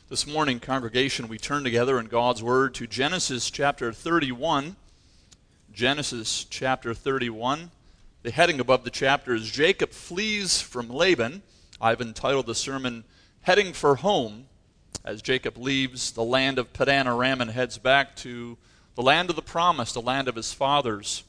This morning, congregation, we turn together in God's Word to Genesis chapter 31. Genesis chapter 31. The heading above the chapter is Jacob Flees from Laban. I've entitled the sermon, Heading for Home, as Jacob leaves the land of Padan Aram and heads back to the land of the promise, the land of his fathers.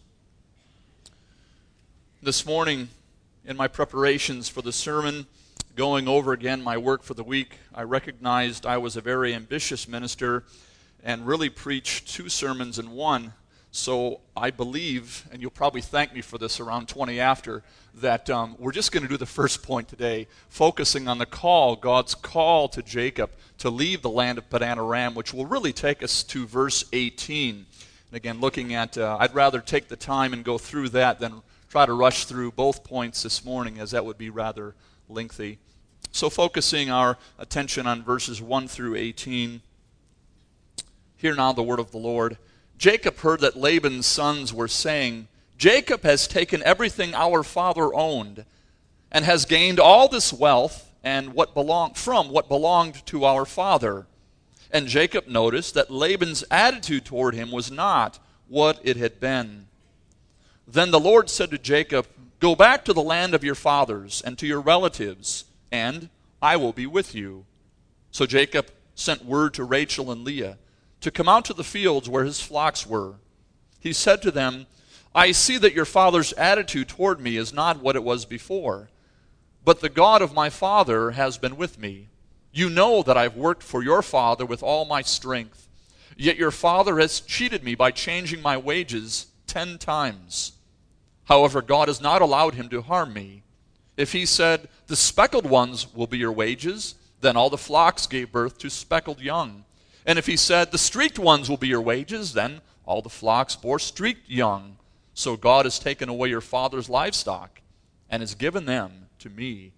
This morning, in my preparations for the sermon, going over again my work for the week, I recognized I was a very ambitious minister and really preached two sermons in one. So I believe, and you'll probably thank me for this around 20 after, that we're just going to do the first point today, focusing on the call, God's call to Jacob to leave the land of Padan Aram, which will really take us to verse 18. And again, looking at, I'd rather take the time and go through that than try to rush through both points this morning, as that would be rather lengthy. So focusing our attention on verses 1 through 18. Hear now the word of the Lord. Jacob heard that Laban's sons were saying, Jacob has taken everything our father owned, and has gained all this wealth and what belonged to our father. And Jacob noticed that Laban's attitude toward him was not what it had been. Then the Lord said to Jacob, Go back to the land of your fathers and to your relatives, and I will be with you. So Jacob sent word to Rachel and Leah to come out to the fields where his flocks were. He said to them, I see that your father's attitude toward me is not what it was before, but the God of my father has been with me. You know that I've worked for your father with all my strength, yet your father has cheated me by changing my wages 10 times. However, God has not allowed him to harm me. If he said, the speckled ones will be your wages, then all the flocks gave birth to speckled young. And if he said, the streaked ones will be your wages, then all the flocks bore streaked young. So God has taken away your father's livestock and has given them to me.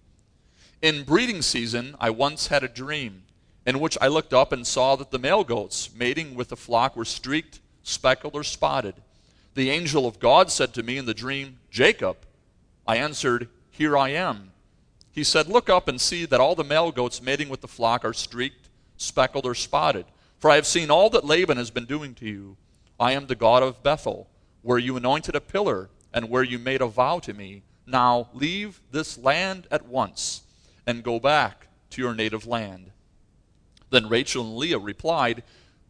In breeding season, I once had a dream in which I looked up and saw that the male goats mating with the flock were streaked, speckled, or spotted. The angel of God said to me in the dream, Jacob. I answered, Here I am. He said, Look up and see that all the male goats mating with the flock are streaked, speckled, or spotted. For I have seen all that Laban has been doing to you. I am the God of Bethel, where you anointed a pillar, and where you made a vow to me. Now leave this land at once, and go back to your native land. Then Rachel and Leah replied,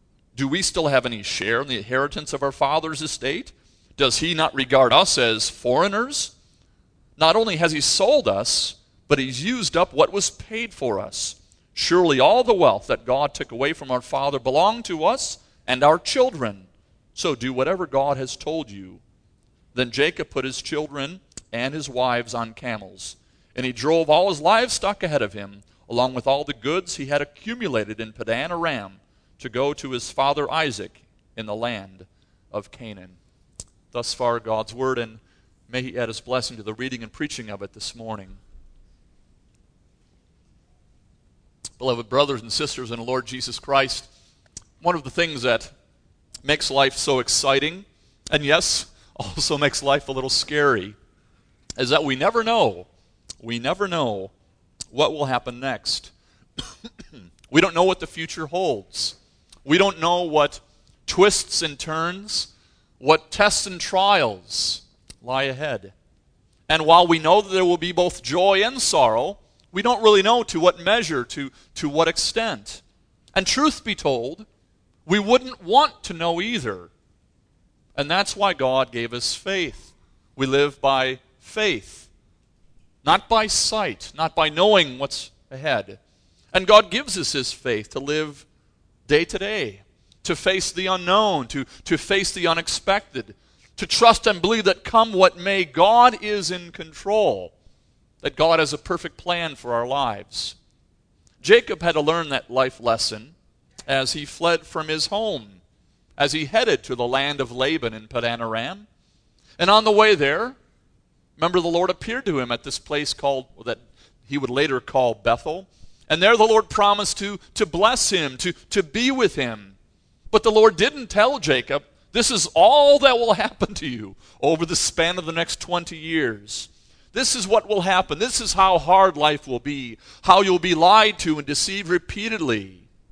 Do we still have any share in the inheritance of our father's estate? Does he not regard us as foreigners? Not only has he sold us, but he's used up what was paid for us. Surely all the wealth that God took away from our father belonged to us and our children. So do whatever God has told you. Then Jacob put his children and his wives on camels, and he drove all his livestock ahead of him, along with all the goods he had accumulated in Padan Aram, to go to his father Isaac in the land of Canaan. Thus far God's word, and may he add his blessing to the reading and preaching of it this morning. Beloved brothers and sisters in the Lord Jesus Christ, one of the things that makes life so exciting, and yes, also makes life a little scary, is that we never know what will happen next. We don't know what the future holds. We don't know what twists and turns, what tests and trials lie ahead. And while we know that there will be both joy and sorrow, we don't really know to what measure, to what extent. And truth be told, we wouldn't want to know either. And that's why God gave us faith. We live by faith, not by sight, not by knowing what's ahead. And God gives us his faith to live day to day, to face the unknown, to face the unexpected, to trust and believe that come what may, God is in control, that God has a perfect plan for our lives. Jacob had to learn that life lesson as he fled from his home, as he headed to the land of Laban in Padan Aram. And on the way there, remember, the Lord appeared to him at this place that he would later call Bethel. And there the Lord promised to bless him, to be with him. But the Lord didn't tell Jacob, this is all that will happen to you over the span of the next 20 years. This is what will happen. This is how hard life will be, how you'll be lied to and deceived repeatedly.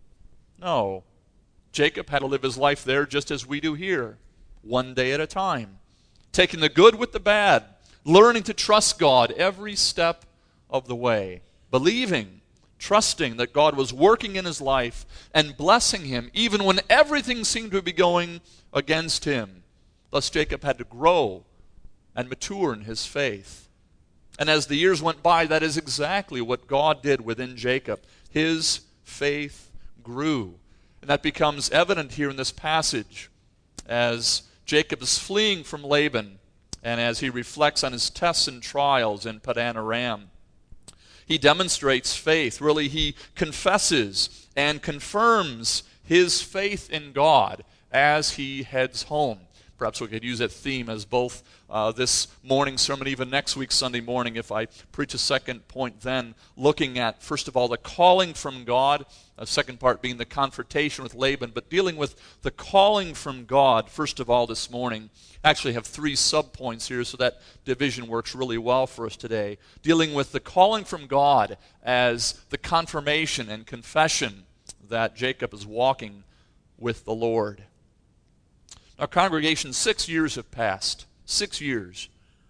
No. Jacob had to live his life there just as we do here, one day at a time, taking the good with the bad, learning to trust God every step of the way, believing, trusting that God was working in his life and blessing him even when everything seemed to be going against him. Thus Jacob had to grow and mature in his faith. And as the years went by, that is exactly what God did within Jacob. His faith grew. And that becomes evident here in this passage as Jacob is fleeing from Laban and as he reflects on his tests and trials in Padan Aram. He demonstrates faith. Really, he confesses and confirms his faith in God as he heads home. Perhaps we could use that theme as both this morning's sermon, even next week's Sunday morning, if I preach a second point then, looking at, first of all, the calling from God, a second part being the confrontation with Laban, but dealing with the calling from God, first of all, this morning. I actually have 3 subpoints here, so that division works really well for us today. Dealing with the calling from God as the confirmation and confession that Jacob is walking with the Lord. Our congregation, 6 years have passed. 6 years.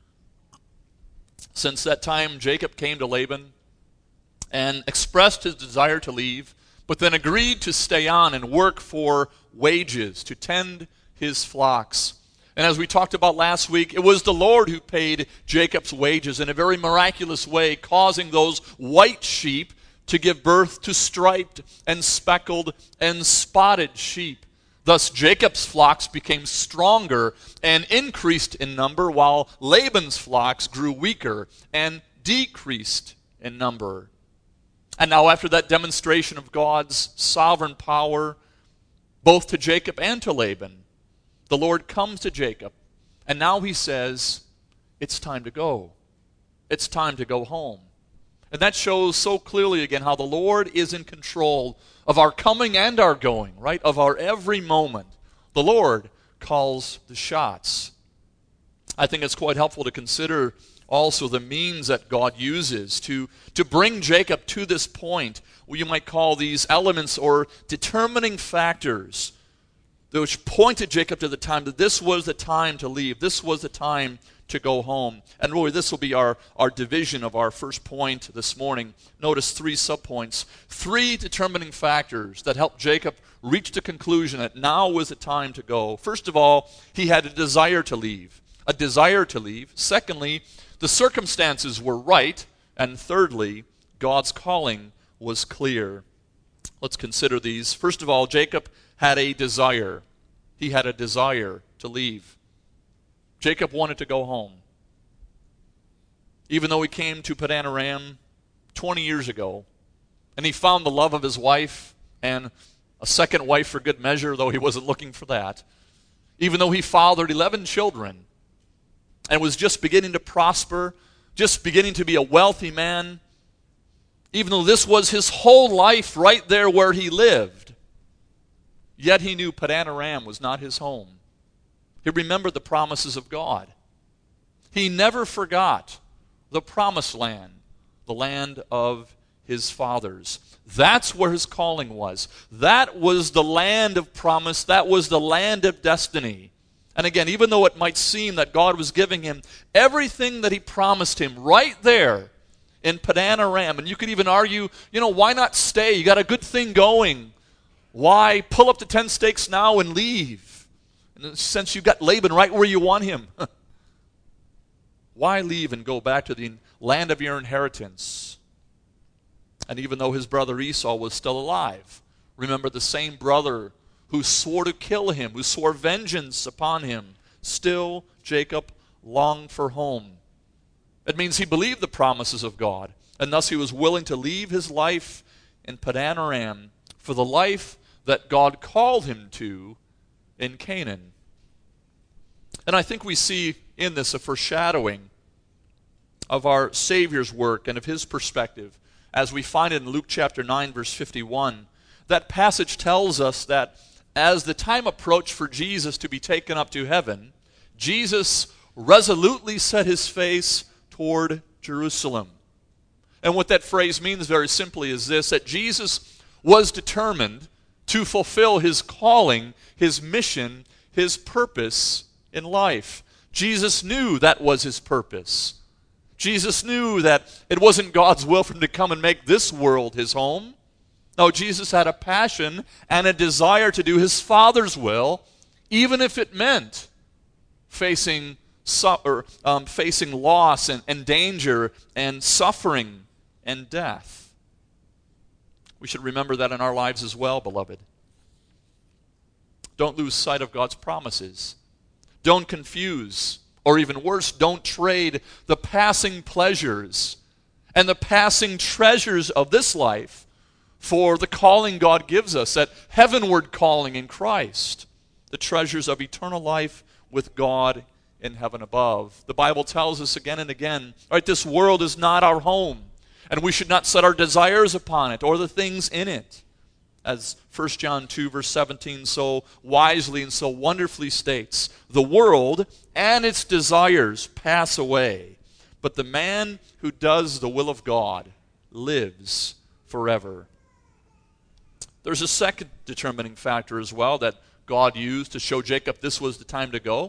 Since that time, Jacob came to Laban and expressed his desire to leave, but then agreed to stay on and work for wages, to tend his flocks. And as we talked about last week, it was the Lord who paid Jacob's wages in a very miraculous way, causing those white sheep to give birth to striped and speckled and spotted sheep. Thus Jacob's flocks became stronger and increased in number, while Laban's flocks grew weaker and decreased in number. And now after that demonstration of God's sovereign power, both to Jacob and to Laban, the Lord comes to Jacob, and now he says, it's time to go. It's time to go home. And that shows so clearly again how the Lord is in control of our coming and our going, right? Of our every moment. The Lord calls the shots. I think it's quite helpful to consider also the means that God uses to bring Jacob to this point. What you might call these elements or determining factors which pointed Jacob to the time that this was the time to leave. This was the time to go home. And really this will be our division of our first point this morning. Notice 3 subpoints. 3 determining factors that helped Jacob reach the conclusion that now was the time to go. First of all, he had a desire to leave. A desire to leave. Secondly, the circumstances were right. And thirdly, God's calling was clear. Let's consider these. First of all, Jacob had a desire. He had a desire to leave. Jacob wanted to go home. Even though he came to Padan Aram 20 years ago, and he found the love of his wife and a second wife for good measure, though he wasn't looking for that. Even though he fathered 11 children and was just beginning to prosper, just beginning to be a wealthy man, even though this was his whole life right there where he lived, yet he knew Padan Aram was not his home. He remembered the promises of God. He never forgot the promised land, the land of his fathers. That's where his calling was. That was the land of promise. That was the land of destiny. And again, even though it might seem that God was giving him everything that he promised him right there in Padan Aram, and you could even argue, why not stay? You got a good thing going. Why pull up the tent stakes now and leave? Since you've got Laban right where you want him. Why leave and go back to the land of your inheritance? And even though his brother Esau was still alive, remember the same brother who swore to kill him, who swore vengeance upon him, still Jacob longed for home. It means he believed the promises of God, and thus he was willing to leave his life in Padan Aram for the life that God called him to in Canaan. And I think we see in this a foreshadowing of our Savior's work and of his perspective, as we find it in Luke chapter 9, verse 51. That passage tells us that as the time approached for Jesus to be taken up to heaven, Jesus resolutely set his face toward Jerusalem. And what that phrase means very simply is this, that Jesus was determined to fulfill his calling, his mission, his purpose in life. Jesus knew that was his purpose. Jesus knew that it wasn't God's will for him to come and make this world his home. No, Jesus had a passion and a desire to do his Father's will, even if it meant facing loss and danger and suffering and death. We should remember that in our lives as well, beloved. Don't lose sight of God's promises. Don't confuse, or even worse, don't trade the passing pleasures and the passing treasures of this life for the calling God gives us, that heavenward calling in Christ, the treasures of eternal life with God in heaven above. The Bible tells us again and again, right, this world is not our home, and we should not set our desires upon it or the things in it. As 1 John 2 verse 17 so wisely and so wonderfully states, the world and its desires pass away, but the man who does the will of God lives forever. There's a second determining factor as well that God used to show Jacob this was the time to go.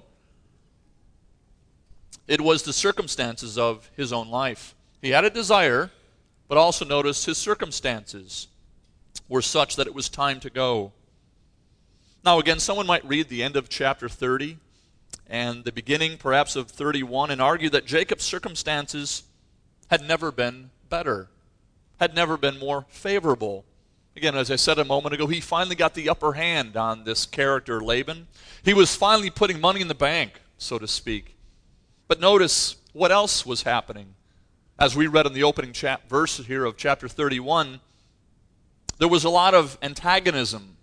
It was the circumstances of his own life. He had a desire, but also notice his circumstances were such that it was time to go. Now again, someone might read the end of chapter 30 and the beginning perhaps of 31 and argue that Jacob's circumstances had never been better, had never been more favorable. Again, as I said a moment ago, he finally got the upper hand on this character, Laban. He was finally putting money in the bank, so to speak. But notice what else was happening. As we read in the opening verse here of chapter 31, there was a lot of antagonism,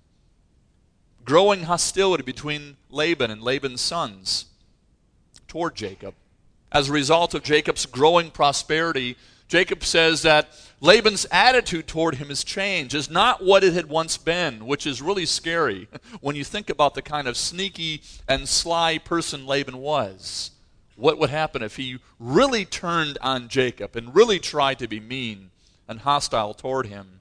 growing hostility between Laban and Laban's sons toward Jacob. As a result of Jacob's growing prosperity, Jacob says that Laban's attitude toward him has changed, is not what it had once been, which is really scary when you think about the kind of sneaky and sly person Laban was. What would happen if he really turned on Jacob and really tried to be mean and hostile toward him?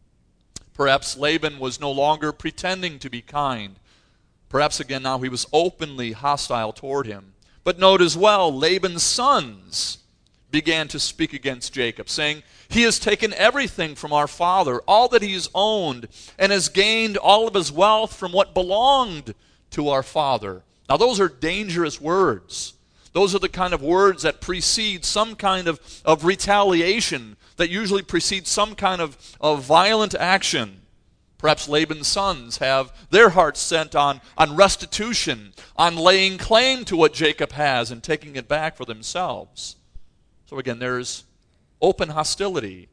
Perhaps Laban was no longer pretending to be kind. Perhaps again now he was openly hostile toward him. But note as well, Laban's sons began to speak against Jacob, saying, "He has taken everything from our father, all that he has owned, and has gained all of his wealth from what belonged to our father." Now those are dangerous words. Those are the kind of words that precede some kind of retaliation, that usually precedes some kind of violent action. Perhaps Laban's sons have their hearts set on restitution, on laying claim to what Jacob has and taking it back for themselves. So again, there's open hostility.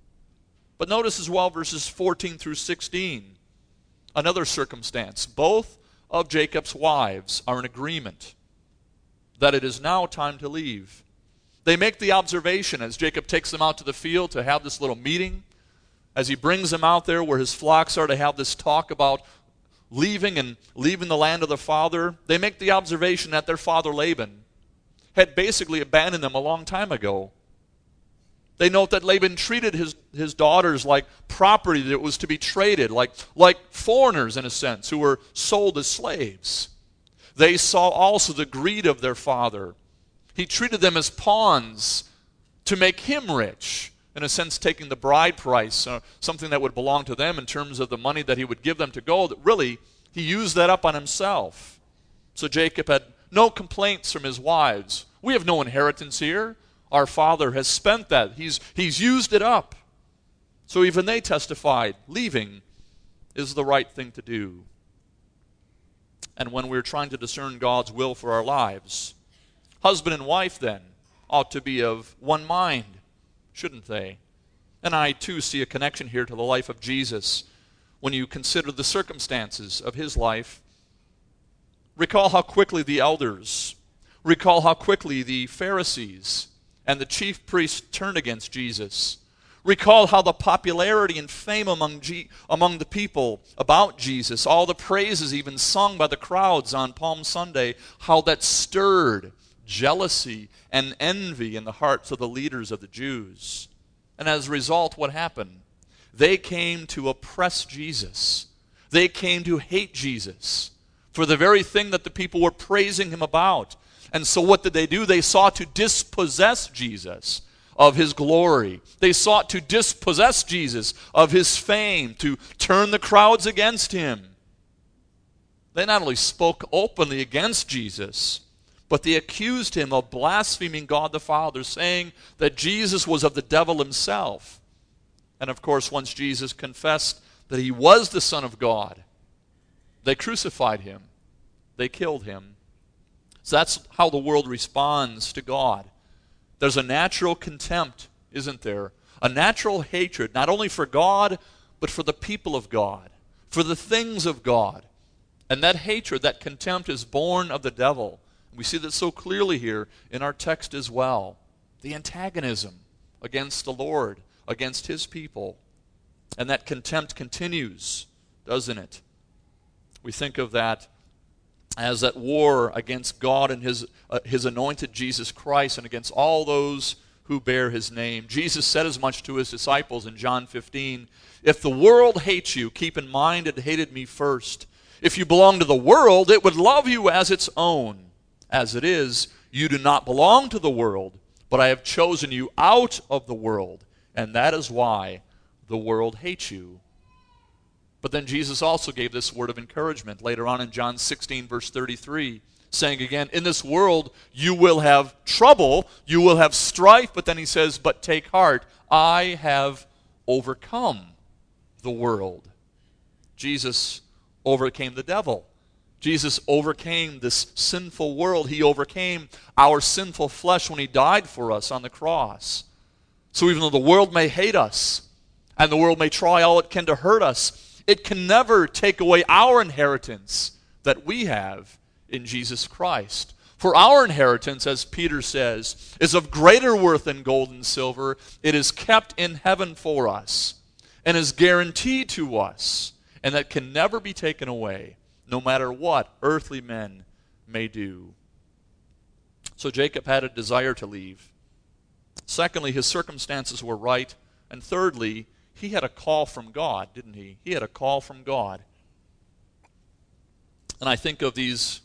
But notice as well verses 14 through 16, another circumstance. Both of Jacob's wives are in agreement that it is now time to leave. They make the observation as Jacob takes them out to the field to have this little meeting, as he brings them out there where his flocks are to have this talk about leaving the land of their father. They make the observation that their father Laban had basically abandoned them a long time ago. They note that Laban treated his daughters like property that was to be traded, like foreigners in a sense, who were sold as slaves. They saw also the greed of their father. He treated them as pawns to make him rich, in a sense taking the bride price, something that would belong to them in terms of the money that he would give them to go, that really he used that up on himself. So Jacob had no complaints from his wives. "We have no inheritance here. Our father has spent that. He's used it up." So even they testified, leaving is the right thing to do. And when we're trying to discern God's will for our lives, husband and wife then ought to be of one mind, shouldn't they? And I too see a connection here to the life of Jesus when you consider the circumstances of his life. Recall how quickly the elders, recall how quickly the Pharisees and the chief priests turned against Jesus. Recall how the popularity and fame among the people about Jesus, all the praises even sung by the crowds on Palm Sunday, how that stirred jealousy and envy in the hearts of the leaders of the Jews. And as a result, what happened? They came to oppress Jesus. They came to hate Jesus for the very thing that the people were praising him about. And so what did they do? They sought to dispossess Jesus of his glory. They sought to dispossess Jesus of his fame, to turn the crowds against him. They not only spoke openly against Jesus, but they accused him of blaspheming God the Father, saying that Jesus was of the devil himself. And of course, once Jesus confessed that he was the Son of God, they crucified him. They killed him. So that's how the world responds to God. There's a natural contempt, isn't there? A natural hatred, not only for God, but for the people of God, for the things of God. And that hatred, that contempt is born of the devil. We see that so clearly here in our text as well. The antagonism against the Lord, against his people. And that contempt continues, doesn't it? We think of that as that war against God and his anointed Jesus Christ and against all those who bear his name. Jesus said as much to his disciples in John 15, "If the world hates you, keep in mind it hated me first. If you belong to the world, it would love you as its own. As it is, you do not belong to the world, but I have chosen you out of the world, and that is why the world hates you." But then Jesus also gave this word of encouragement later on in John 16, verse 33, saying again, "In this world you will have trouble, you will have strife," but then he says, "But take heart, I have overcome the world." Jesus overcame the devil. Jesus overcame this sinful world. He overcame our sinful flesh when he died for us on the cross. So even though the world may hate us, and the world may try all it can to hurt us, it can never take away our inheritance that we have in Jesus Christ. For our inheritance, as Peter says, is of greater worth than gold and silver. It is kept in heaven for us and is guaranteed to us, and that can never be taken away, no matter what earthly men may do. So Jacob had a desire to leave. Secondly, his circumstances were right. And thirdly, he had a call from God, didn't he? He had a call from God. And I think of these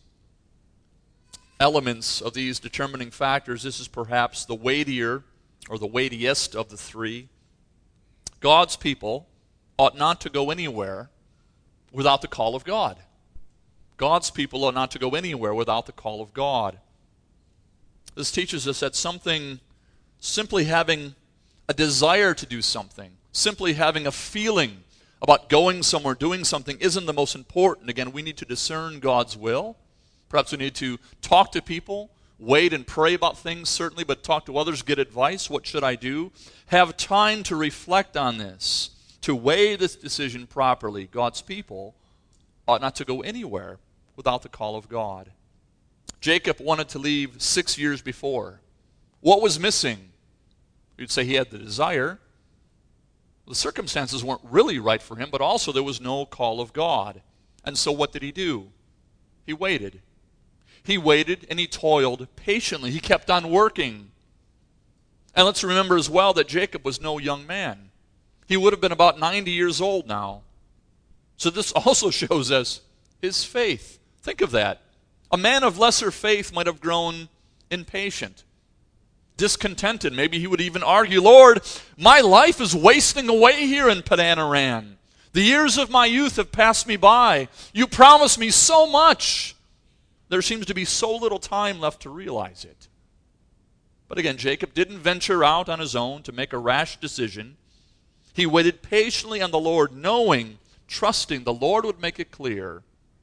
elements, of these determining factors, this is perhaps the weightier or the weightiest of the three. God's people ought not to go anywhere without the call of God. God's people ought not to go anywhere without the call of God. This teaches us that simply having a desire to do something, simply having a feeling about going somewhere, doing something, isn't the most important. Again, we need to discern God's will. Perhaps we need to talk to people, wait and pray about things, certainly, but talk to others, get advice. What should I do? Have time to reflect on this, to weigh this decision properly. God's people ought not to go anywhere without the call of God. Jacob wanted to leave 6 years before. What was missing? You'd say he had the desire. The circumstances weren't really right for him, but also there was no call of God. And so what did he do? He waited. He waited and he toiled patiently. He kept on working. And let's remember as well that Jacob was no young man. He would have been about 90 years old now. So this also shows us his faith. Think of that. A man of lesser faith might have grown impatient, discontented. Maybe he would even argue, "Lord, my life is wasting away here in Padan Aram. The years of my youth have passed me by. You promised me so much. There seems to be so little time left to realize it." But again, Jacob didn't venture out on his own to make a rash decision. He waited patiently on the Lord, knowing, trusting the Lord would make it clear.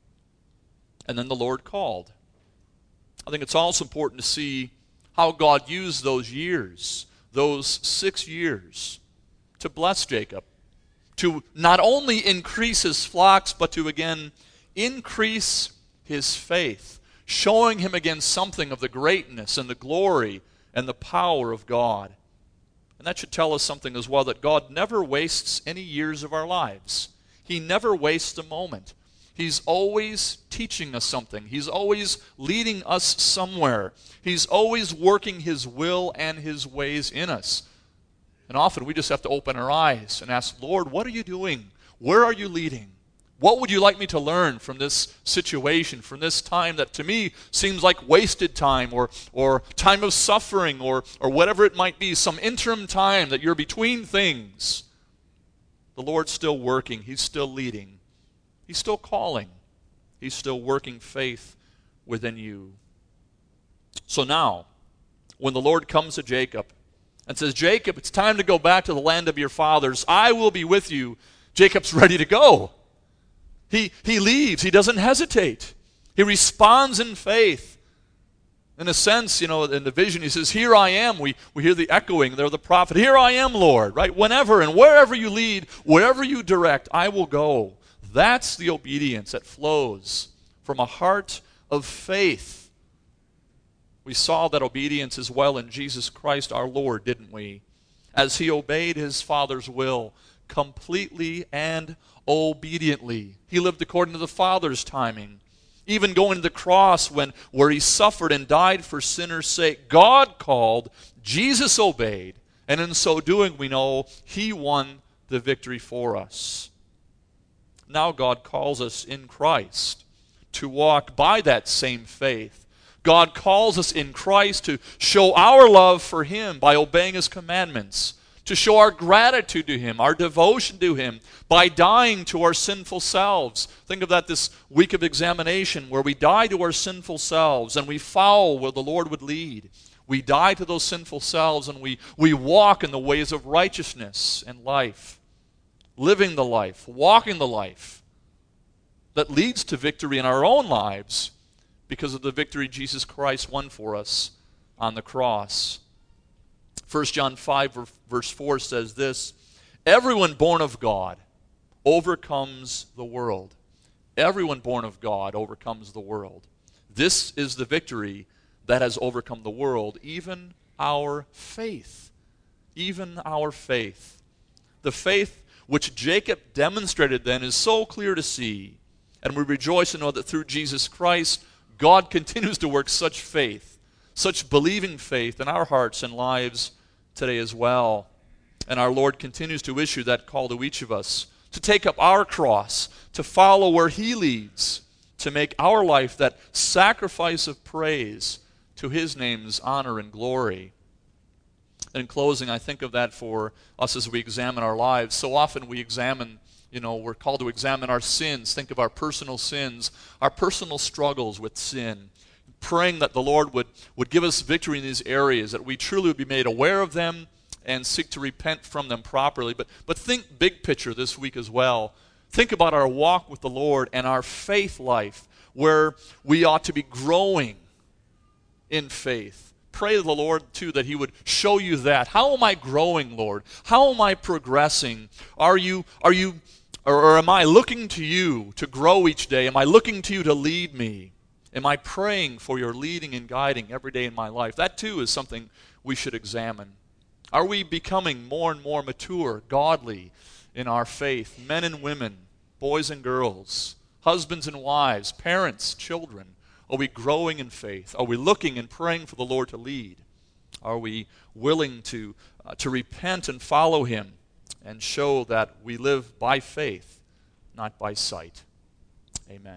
And then the Lord called. I think it's also important to see how God used those years, those 6 years, to bless Jacob, to not only increase his flocks, but to again increase his faith, showing him again something of the greatness and the glory and the power of God. And that should tell us something as well, that God never wastes any years of our lives. He never wastes a moment. He's always teaching us something. He's always leading us somewhere. He's always working his will and his ways in us. And often we just have to open our eyes and ask, "Lord, what are you doing? Where are you leading? What would you like me to learn from this situation, from this time that to me seems like wasted time or time of suffering or whatever it might be, some interim time that you're between things? The Lord's still working. He's still leading. He's still calling. He's still working faith within you. So now, when the Lord comes to Jacob and says, Jacob, it's time to go back to the land of your fathers. I will be with you. Jacob's ready to go. He leaves. He doesn't hesitate. He responds in faith. In a sense, in the vision, he says, here I am. We hear the echoing there of the prophet. Here I am, Lord, right? Whenever and wherever you lead, wherever you direct, I will go. That's the obedience that flows from a heart of faith. We saw that obedience as well in Jesus Christ our Lord, didn't we? As he obeyed his Father's will completely and obediently. He lived according to the Father's timing. Even going to the cross where he suffered and died for sinners' sake, God called, Jesus obeyed, and in so doing we know he won the victory for us. Now God calls us in Christ to walk by that same faith. God calls us in Christ to show our love for him by obeying his commandments, to show our gratitude to him, our devotion to him, by dying to our sinful selves. Think of that this week of examination, where we die to our sinful selves and we follow where the Lord would lead. We die to those sinful selves and we walk in the ways of righteousness and life, living the life, walking the life that leads to victory in our own lives because of the victory Jesus Christ won for us on the cross. 1 John 5 verse 4 says this, everyone born of God overcomes the world. Everyone born of God overcomes the world. This is the victory that has overcome the world, even our faith. Even our faith. The faith which Jacob demonstrated then is so clear to see. And we rejoice to know that through Jesus Christ, God continues to work such faith, such believing faith in our hearts and lives today as well. And our Lord continues to issue that call to each of us to take up our cross, to follow where he leads, to make our life that sacrifice of praise to his name's honor and glory. In closing, I think of that for us as we examine our lives. So often we examine, we're called to examine our sins, think of our personal sins, our personal struggles with sin, praying that the Lord would give us victory in these areas, that we truly would be made aware of them and seek to repent from them properly. But think big picture this week as well. Think about our walk with the Lord and our faith life, where we ought to be growing in faith. Pray to the Lord, too, that he would show you that. How am I growing, Lord? How am I progressing? Are you or am I looking to you to grow each day? Am I looking to you to lead me? Am I praying for your leading and guiding every day in my life? That, too, is something we should examine. Are we becoming more and more mature, godly in our faith? Men and women, boys and girls, husbands and wives, parents, children. Are we growing in faith? Are we looking and praying for the Lord to lead? Are we willing to repent and follow him and show that we live by faith, not by sight? Amen.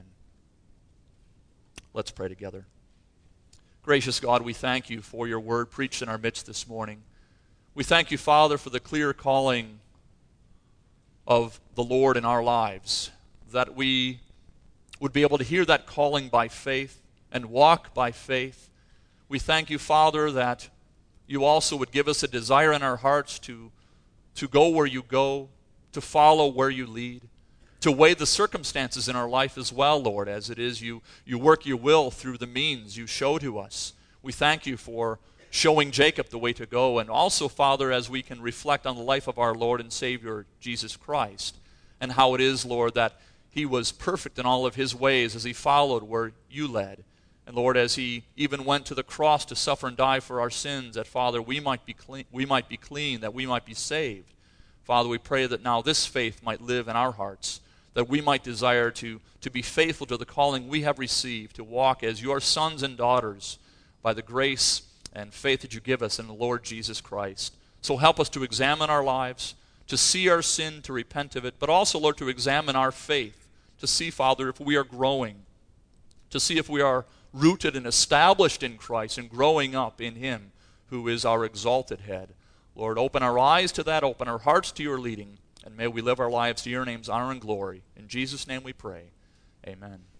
Let's pray together. Gracious God, we thank you for your word preached in our midst this morning. We thank you, Father, for the clear calling of the Lord in our lives, that we would be able to hear that calling by faith and walk by faith. We thank you, Father, that you also would give us a desire in our hearts to go where you go, to follow where you lead, to weigh the circumstances in our life as well, Lord, as it is you work your will through the means you show to us. We thank you for showing Jacob the way to go, and also, Father, as we can reflect on the life of our Lord and Savior, Jesus Christ, and how it is, Lord, that he was perfect in all of his ways as he followed where you led. And Lord, as he even went to the cross to suffer and die for our sins, that, Father, we might be clean, that we might be saved. Father, we pray that now this faith might live in our hearts, that we might desire to be faithful to the calling we have received, to walk as your sons and daughters by the grace and faith that you give us in the Lord Jesus Christ. So help us to examine our lives, to see our sin, to repent of it, but also, Lord, to examine our faith, to see, Father, if we are growing, to see if we are rooted and established in Christ and growing up in Him who is our exalted head. Lord, open our eyes to that, open our hearts to your leading, and may we live our lives to your name's honor and glory. In Jesus' name we pray. Amen.